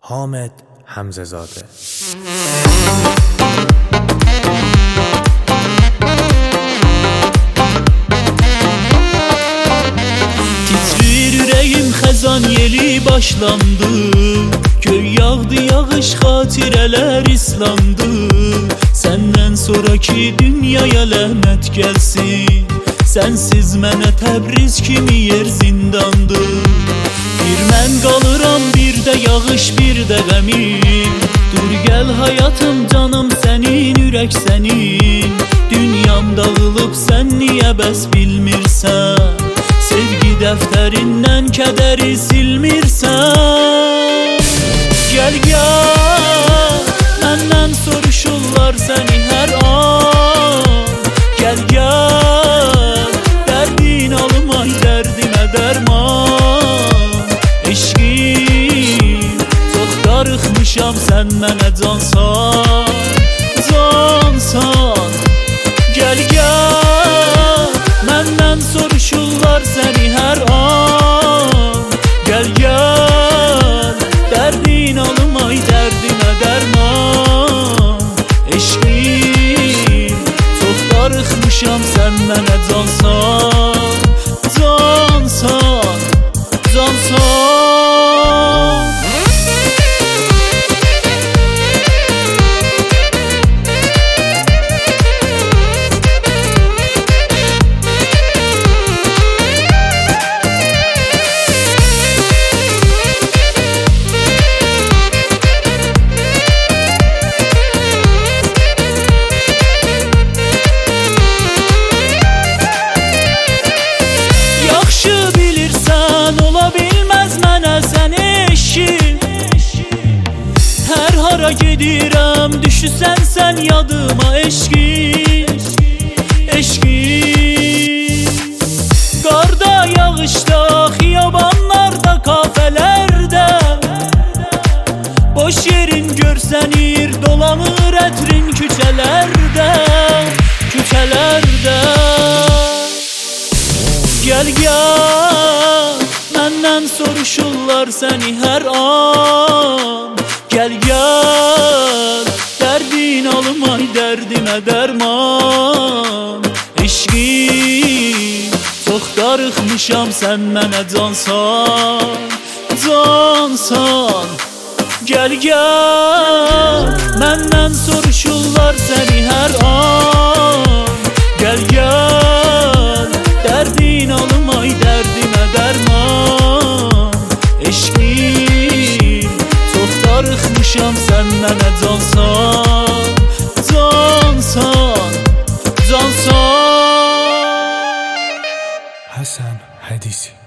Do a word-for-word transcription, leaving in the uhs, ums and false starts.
حامد حمزه زاده. Titrir ürəyim xəzan yeli başlandı, göy yağdı yağış xatirələr islandı. Səndən sonraki dünyaya lənət gəlsin, sənsiz mənə Təbriz kimi yer zindandır. Bir mən qalıram, bir də yağış, bir də qəmim. Dur gəl həyatım, canım sənin, ürək sənin. Dünyam dağılıb, sən niyə bəs bilmirsən? Sevgi dəftərindən kədəri silmirsən. Gəl gəl, məndən soruşurlar səni hər an. Gəl gəl, dərdin almay, dərdimə dərman. Eşqim, çox darıxmışam, sən mənə cansan, cansan. Gəl gəl, məndən soruşurlar səni hər an. Gəl gəl, dərdin almay, dərdimə dərman. Eşqim, çox darıxmışam, sən mənə cansan, cansan, cansan. Hər hara gedirəm, düşürsən sən yadıma eşqim, eşqim. Qarda, yağışda, xiyabanlarda, kafələrdə boş yerin görsənir, dolanır ətrin küçələrdə, küçələrdə. Gəl gəl, məndən soruşurlar səni hər an. Gəl gəl, dərdin almay, dərdimə dərman. Eşqim, çox darıxmışam, sən mənə cansan, cansan. Gəl gəl, məndən soruşurlar səni hər an. Gəl gəl, dərdin almay, dərdimə dərman. Eşqim, çox darıxmışam, sən mənə cansan, cansan, cansan. حسن حدیثی